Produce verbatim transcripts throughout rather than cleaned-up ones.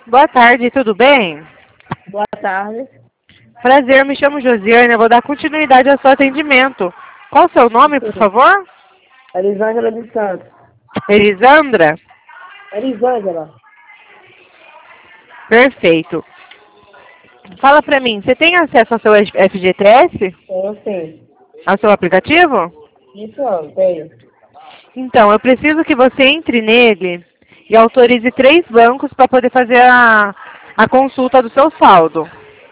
Boa tarde, tudo bem? Boa tarde. Prazer, me chamo Josiane, eu vou dar continuidade ao seu atendimento. Qual o seu nome, por favor? Elisângela dos Santos. Elisandra? Elisângela. Perfeito. Fala pra mim, você tem acesso ao seu F G T S? Tenho sim. Ao seu aplicativo? Isso não, tenho. Então, eu preciso que você entre nele e autorize três bancos para poder fazer a, a consulta do seu saldo.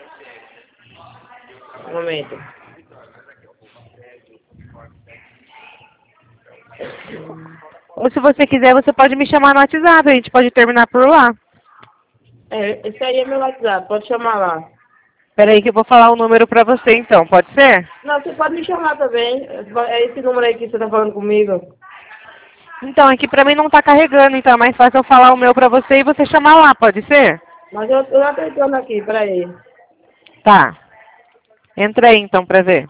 Um momento. Ou se você quiser, você pode me chamar no WhatsApp, a gente pode terminar por lá. É, esse aí é meu WhatsApp, pode chamar lá. Peraí que eu vou falar o número para você então, pode ser? Não, você pode me chamar também. É esse número aí que você tá falando comigo. Então, aqui pra mim não tá carregando, então é mais fácil eu falar o meu pra você e você chamar lá, pode ser? Mas eu, eu já tô entrando aqui, peraí. Tá. Entra aí então pra ver.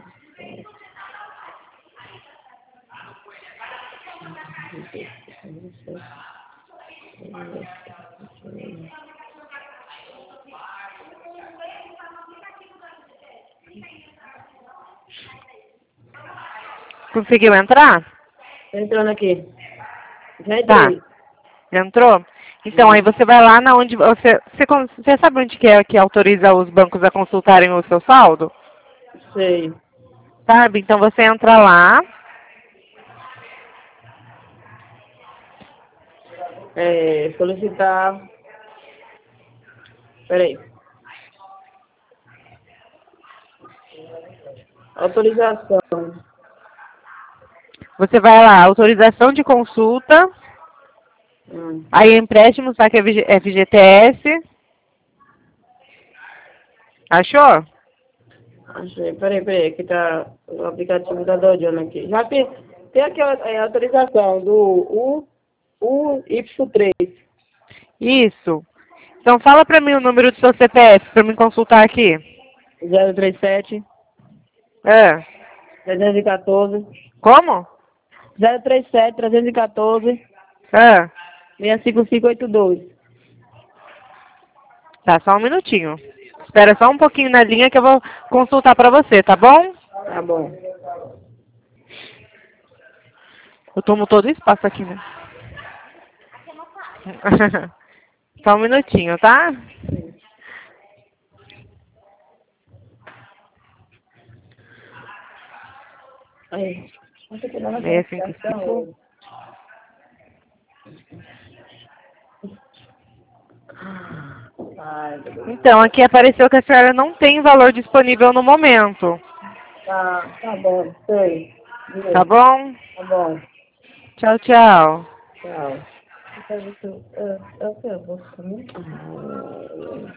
Conseguiu entrar? Tô entrando aqui. Já Tá. entrei. Entrou? Então, aí você vai lá na onde você, você... Você sabe onde que é que autoriza os bancos a consultarem o seu saldo? Sei. Sabe? Então você entra lá. É, solicitar. Peraí. Autorização. Você vai lá, autorização de consulta. Hum. Aí empréstimo, saque F G T S. Achou? Achei. Peraí, peraí. Aqui tá o aplicativo da Dodona aqui. Já tem, tem aqui a, a autorização do U, U Y três. Isso. Então fala pra mim o número do seu C P F pra me consultar aqui. zero três sete, É. trezentos e quatorze. Como? zero três sete, trezentos e quatorze, É. seis cinco cinco oito dois. Tá, só um minutinho. Espera só um pouquinho na linha que eu vou consultar pra você, tá bom? Tá bom. Eu tomo todo o espaço aqui, né? Só um minutinho, tá? Aí. seis cinco cinco. Ai, meu Deus. Então, aqui apareceu que a senhora não tem valor disponível no momento. Tá, tá bom, sei. Tá bom? Tá bom. Tchau, tchau. Tchau. Eu, eu, eu, eu, eu, eu, eu, eu, eu, eu,